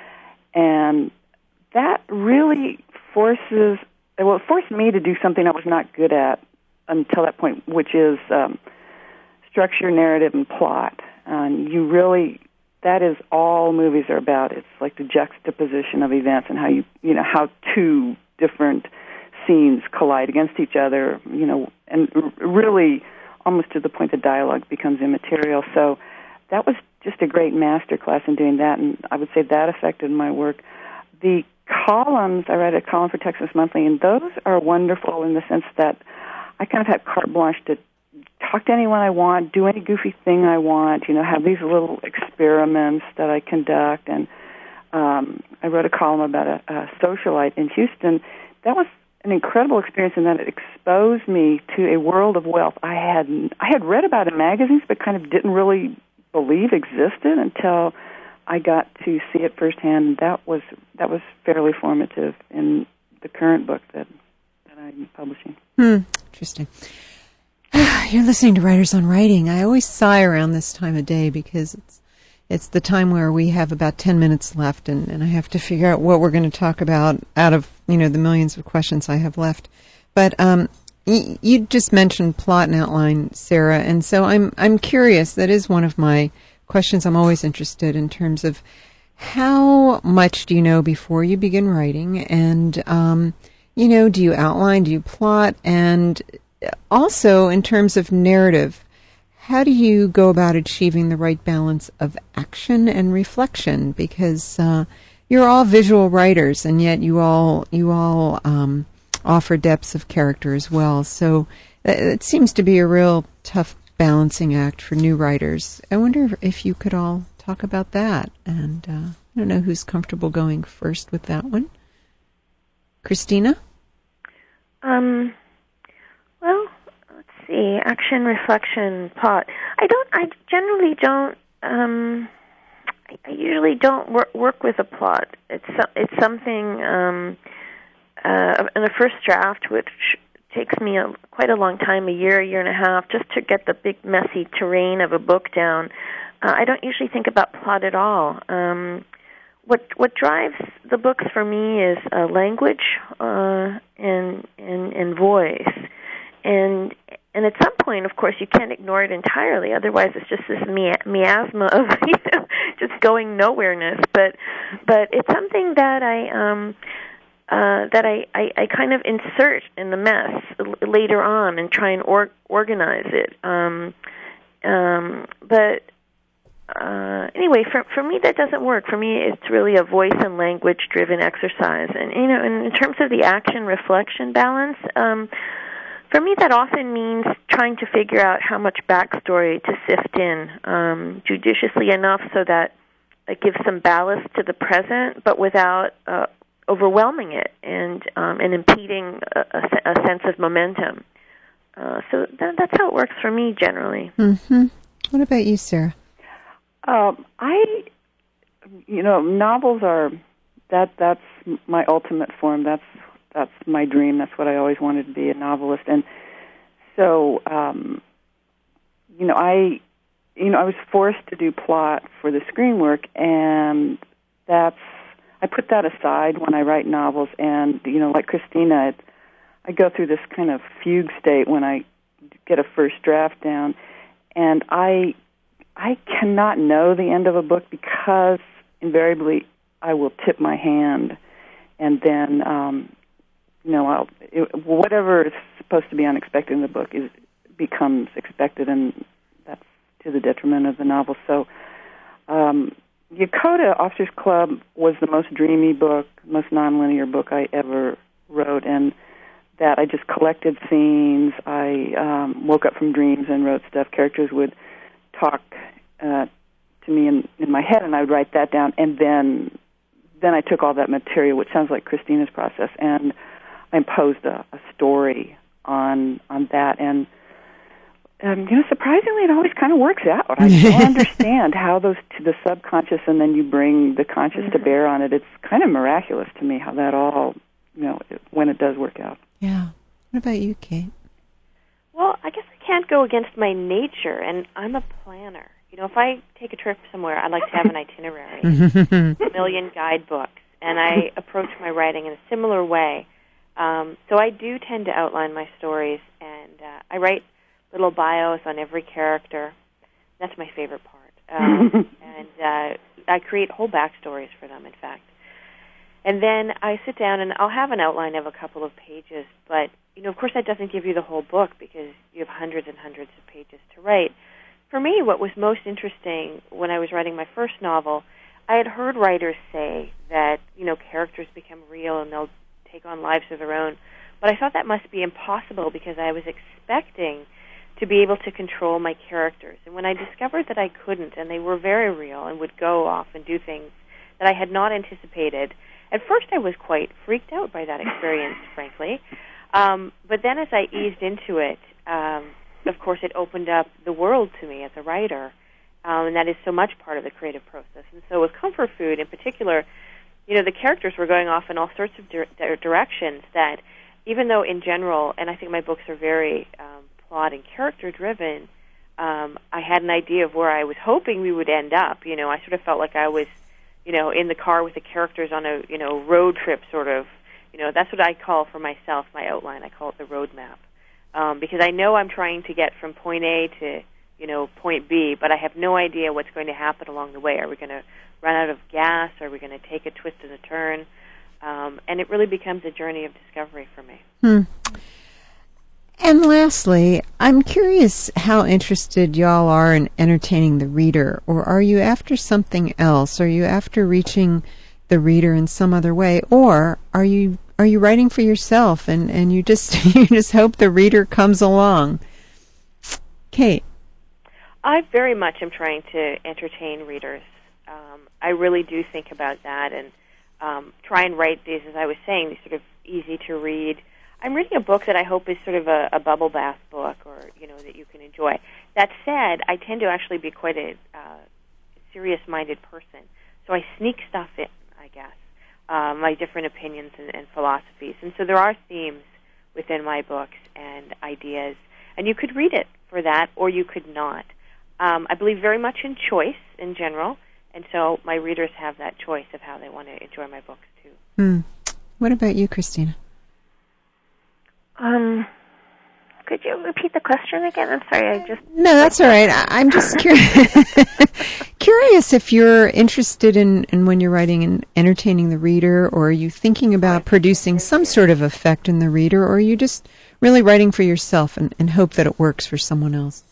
And that really forces, well, it forced me to do something I was not good at until that point, which is um, structure, narrative, and plot. And you really, that is all movies are about. It's like the juxtaposition of events and how you, you know, how two different scenes collide against each other, you know, and really almost to the point that dialogue becomes immaterial. So that was just a great master class in doing that, and I would say that affected my work. The columns, I write a column for Texas Monthly, and those are wonderful in the sense that I kind of have carte blanche to talk to anyone I want, do any goofy thing I want, you know, have these little experiments that I conduct. And um, I wrote a column about a, a socialite in Houston. That was an incredible experience in that it exposed me to a world of wealth I had I had read about in magazines, but kind of didn't really believe existed until I got to see it firsthand. That was that was fairly formative in the current book that that I'm publishing. Hmm. Interesting. You're listening to Writers on Writing. I always sigh around this time of day because it's it's the time where we have about ten minutes left, and, and I have to figure out what we're going to talk about out of, you know, the millions of questions I have left. But um, y- you just mentioned plot and outline, Sarah, and so I'm I'm curious. That is one of my questions I'm always interested in terms of how much do you know before you begin writing, and um, you know, do you outline, do you plot, and also in terms of narrative, how do you go about achieving the right balance of action and reflection? Because uh, you're all visual writers, and yet you all you all um, offer depths of character as well. So it, it seems to be a real tough balancing act for new writers. I wonder if you could all talk about that. And uh, I don't know who's comfortable going first with that one. Christina? Um. Well, let's see. Action, reflection, plot. I don't. I generally don't. Um, I, I usually don't work, work with a plot. It's it's something um, uh, in a first draft, which takes me a, quite a long time, a year, a year and a half, just to get the big messy terrain of a book down. Uh, I don't usually think about plot at all. Um, what what drives the books for me is uh, language uh, and, and and voice. And and at some point, of course, you can't ignore it entirely. Otherwise, it's just this mi- miasma of, you know, just going nowhereness. But but it's something that I um uh, that I, I, I kind of insert in the mess l- later on and try and or- organize it. Um, um, but uh, anyway, for for me, that doesn't work. For me, it's really a voice and language driven exercise. And you know, in, in terms of the action reflection balance. Um, For me, that often means trying to figure out how much backstory to sift in um, judiciously enough so that it gives some ballast to the present, but without uh, overwhelming it and um, and impeding a, a, a sense of momentum. Uh, so that, that's how it works for me generally. Mm-hmm. What about you, Sarah? Um, I, you know, novels are that that's my ultimate form. That's That's my dream. That's what I always wanted to be, a novelist. And so, um, you know, I, you know, I was forced to do plot for the screen work, and that's, I put that aside when I write novels. And, you know, like Christina, it, I go through this kind of fugue state when I get a first draft down, and I, I cannot know the end of a book because invariably I will tip my hand, and then, um, you know, I'll, it, whatever is supposed to be unexpected in the book is becomes expected, and that's to the detriment of the novel. So, um, Yakota Officers Club was the most dreamy book, most nonlinear book I ever wrote, and that I just collected scenes. I um, woke up from dreams and wrote stuff. Characters would talk uh, to me in, in my head, and I would write that down, and then then I took all that material, which sounds like Christina's process, and I imposed a, a story on on that, and um, you know, surprisingly, it always kind of works out. I don't understand how those to the subconscious, and then you bring the conscious mm-hmm. to bear on it. It's kind of miraculous to me how that all, you know, it, when it does work out. Yeah. What about you, Kate? Well, I guess I can't go against my nature, and I'm a planner. You know, if I take a trip somewhere, I like to have an itinerary, a million guidebooks, and I approach my writing in a similar way. Um, so I do tend to outline my stories, and uh, I write little bios on every character. That's my favorite part. Um, and uh, I create whole backstories for them, in fact. And then I sit down, and I'll have an outline of a couple of pages. But, you know, of course, that doesn't give you the whole book because you have hundreds and hundreds of pages to write. For me, what was most interesting when I was writing my first novel, I had heard writers say that, you know, characters become real and they'll take on lives of their own. But I thought that must be impossible because I was expecting to be able to control my characters. And when I discovered that I couldn't, and they were very real and would go off and do things that I had not anticipated. At first, I was quite freaked out by that experience, frankly. Um, but then as I eased into it, um, of course, it opened up the world to me as a writer, um, and that is so much part of the creative process. And so with Comfort Food in particular, you know, the characters were going off in all sorts of di- directions that, even though in general, and I think my books are very um, plot and character-driven, um, I had an idea of where I was hoping we would end up. You know, I sort of felt like I was, you know, in the car with the characters on a, you know, road trip sort of. You know, that's what I call for myself, my outline. I call it the roadmap. Um, because I know I'm trying to get from point A to, you know, point B, but I have no idea what's going to happen along the way. Are we going to run out of gas? Are we going to take a twist and a turn? Um, and it really becomes a journey of discovery for me. Hmm. And lastly, I'm curious how interested y'all are in entertaining the reader, or are you after something else? Are you after reaching the reader in some other way, or are you are you writing for yourself and, and you just you just hope the reader comes along? Kate? I very much am trying to entertain readers. Um, I really do think about that and um, try and write these, as I was saying, these sort of easy to read. I'm reading a book that I hope is sort of a, a bubble bath book, or you know, that you can enjoy. That said, I tend to actually be quite a uh, serious-minded person, so I sneak stuff in, I guess, uh, my different opinions and, and philosophies. And so there are themes within my books and ideas, and you could read it for that, or you could not. Um, I believe very much in choice in general, and so my readers have that choice of how they want to enjoy my books too. Hmm. What about you, Christina? Um, could you repeat the question again? I'm sorry, I just... No, that's all right. I, I'm just curious. Curious if you're interested in, in when you're writing and entertaining the reader, or are you thinking about producing some sort of effect in the reader, or are you just really writing for yourself and, and hope that it works for someone else?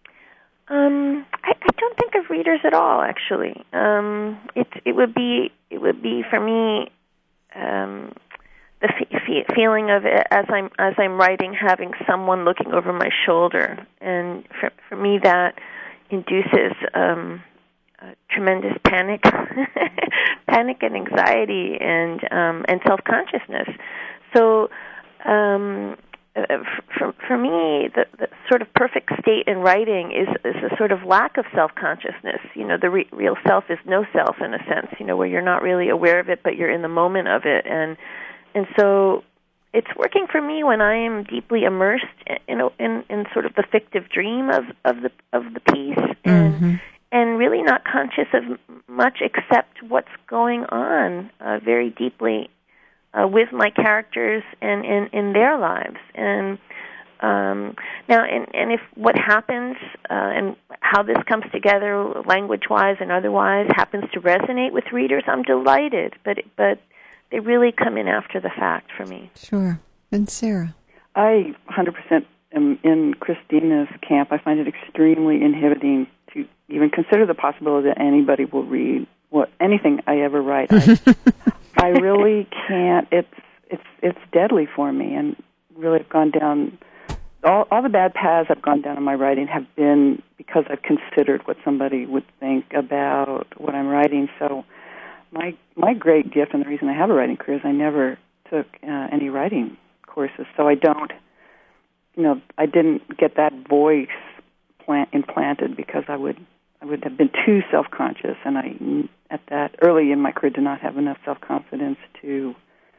Um, I, I don't think of readers at all, actually. Um, it it would be it would be for me um, the f- feeling of it as I'm as I'm writing, having someone looking over my shoulder, and for for me that induces um, uh, tremendous panic, panic and anxiety, and um, and self-consciousness. So. Um, Uh, for, for me, the, the sort of perfect state in writing is, is a sort of lack of self-consciousness. You know, the re- real self is no self, in a sense, you know, where you're not really aware of it, but you're in the moment of it. And and so it's working for me when I am deeply immersed in in, in, in sort of the fictive dream of, of the of the piece, and mm-hmm. and really not conscious of much except what's going on uh, very deeply Uh, with my characters and in, in their lives. And um, now, and, and if what happens uh, and how this comes together, language-wise and otherwise, happens to resonate with readers, I'm delighted. But but they really come in after the fact for me. Sure. And Sarah? I one hundred percent am in Christina's camp. I find it extremely inhibiting to even consider the possibility that anybody will read what anything I ever write. I, I really can't. It's it's it's deadly for me, and really I've gone down. All, all the bad paths I've gone down in my writing have been because I've considered what somebody would think about what I'm writing. So my my great gift, and the reason I have a writing career, is I never took uh, any writing courses. So I don't, you know, I didn't get that voice plant implanted because I would I would have been too self-conscious, and I, at that early in my career, did not have enough self-confidence to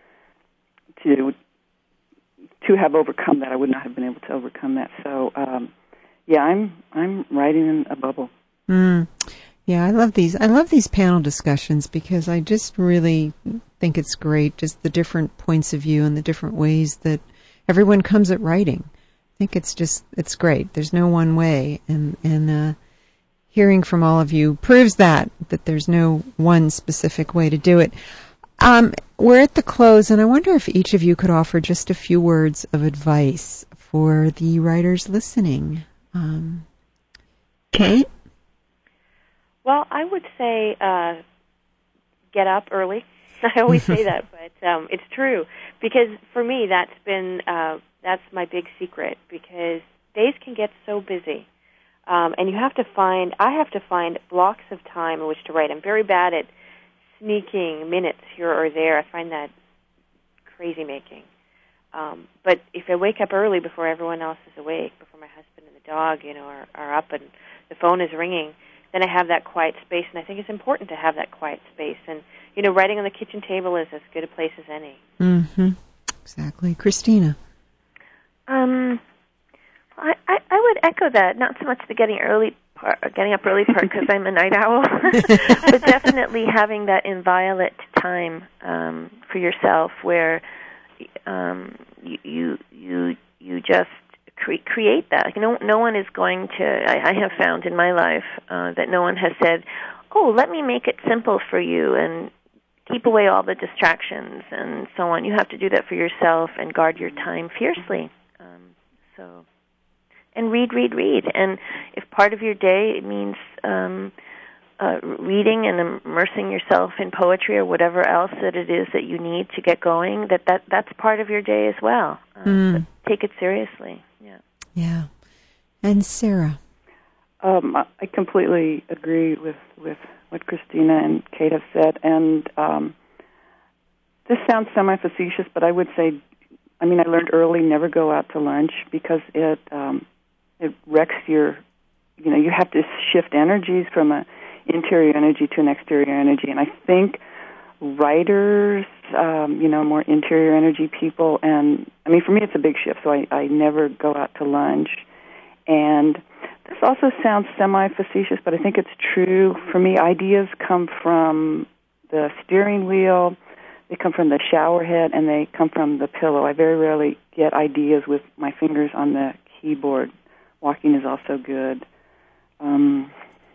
to to have overcome that. I would not have been able to overcome that. So, um, yeah, I'm I'm writing in a bubble. Mm. Yeah, I love these. I love these panel discussions because I just really think it's great, just the different points of view and the different ways that everyone comes at writing. I think it's just it's great. There's no one way, and and. Uh, Hearing from all of you proves that, that there's no one specific way to do it. Um, we're at the close, and I wonder if each of you could offer just a few words of advice for the writers listening. Um, Kate? Well, I would say uh, get up early. I always say that, but um, it's true. Because for me, that's been uh, that's my big secret, because days can get so busy. Um, and you have to find, I have to find blocks of time in which to write. I'm very bad at sneaking minutes here or there. I find that crazy making. Um, but if I wake up early before everyone else is awake, before my husband and the dog, you know, are, are up and the phone is ringing, then I have that quiet space, and I think it's important to have that quiet space. And, you know, writing on the kitchen table is as good a place as any. Mm-hmm. Exactly. Christina? Um, I, I, I would echo that, not so much the getting early part, or getting up early part, because I'm a night owl, but definitely having that inviolate time um, for yourself where um, you, you, you, you just cre- create that. You know, no one is going to, I, I have found in my life uh, that no one has said, oh, let me make it simple for you and keep away all the distractions and so on. You have to do that for yourself and guard your time fiercely. Um, so, and read, read, read. And if part of your day means um, uh, reading and immersing yourself in poetry or whatever else that it is that you need to get going, that, that that's part of your day as well. Um, mm. but take it seriously. Yeah. Yeah. And Sarah? Um, I completely agree with, with what Christina and Kate have said. And um, this sounds semi-facetious, but I would say, I mean, I learned early never go out to lunch because it um, it wrecks your, you know, you have to shift energies from an interior energy to an exterior energy. And I think writers, um, you know, more interior energy people, and I mean, for me it's a big shift, so I, I never go out to lunch. And this also sounds semi-facetious, but I think it's true. For me, ideas come from the steering wheel, they come from the shower head, and they come from the pillow. I very rarely get ideas with my fingers on the keyboard. Walking is also good. Um,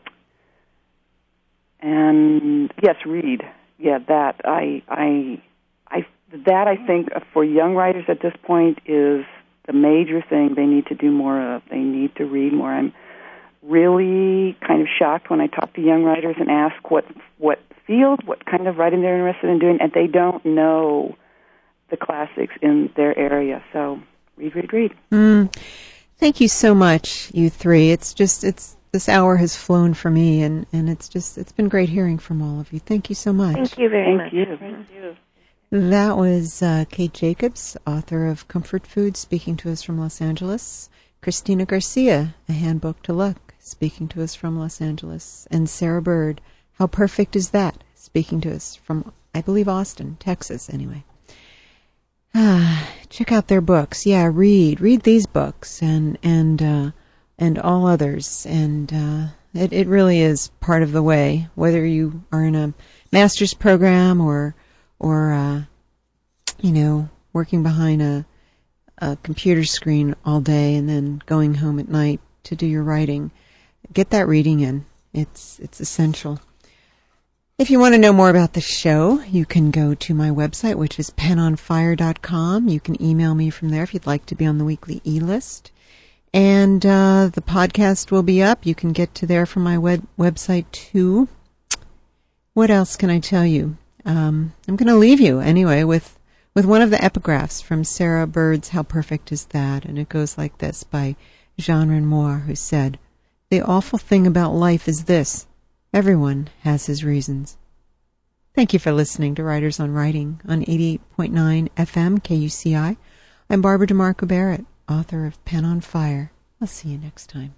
and, yes, read. Yeah, that. I, I, I, that, I think, for young writers at this point is the major thing they need to do more of. They need to read more. I'm really kind of shocked when I talk to young writers and ask what what field, what kind of writing they're interested in doing, and they don't know the classics in their area. So read, read, read. Mm. Thank you so much, you three. It's just, it's this hour has flown for me, and, and it's just, it's been great hearing from all of you. Thank you so much. Thank you very Thank much. You. Thank you. That was uh, Kate Jacobs, author of Comfort Food, speaking to us from Los Angeles. Christina Garcia, A Handbook to Luck, speaking to us from Los Angeles. And Sarah Bird, How Perfect Is That, speaking to us from, I believe, Austin, Texas, anyway. Ah, check out their books. Yeah, read. Read these books and and uh, and all others. And uh, it, it really is part of the way, whether you are in a master's program or, or uh, you know, working behind a, a computer screen all day and then going home at night to do your writing. Get that reading in. It's it's essential. If you want to know more about the show, you can go to my website, which is pen on fire dot com. You can email me from there if you'd like to be on the weekly e-list. And uh, the podcast will be up. You can get to there from my web- website, too. What else can I tell you? Um, I'm going to leave you, anyway, with, with one of the epigraphs from Sarah Bird's How Perfect Is That? And it goes like this, by Jean Renoir, who said, "The awful thing about life is this. Everyone has his reasons." Thank you for listening to Writers on Writing on eighty-eight point nine F M K U C I. I'm Barbara DeMarco Barrett, author of Pen on Fire. I'll see you next time.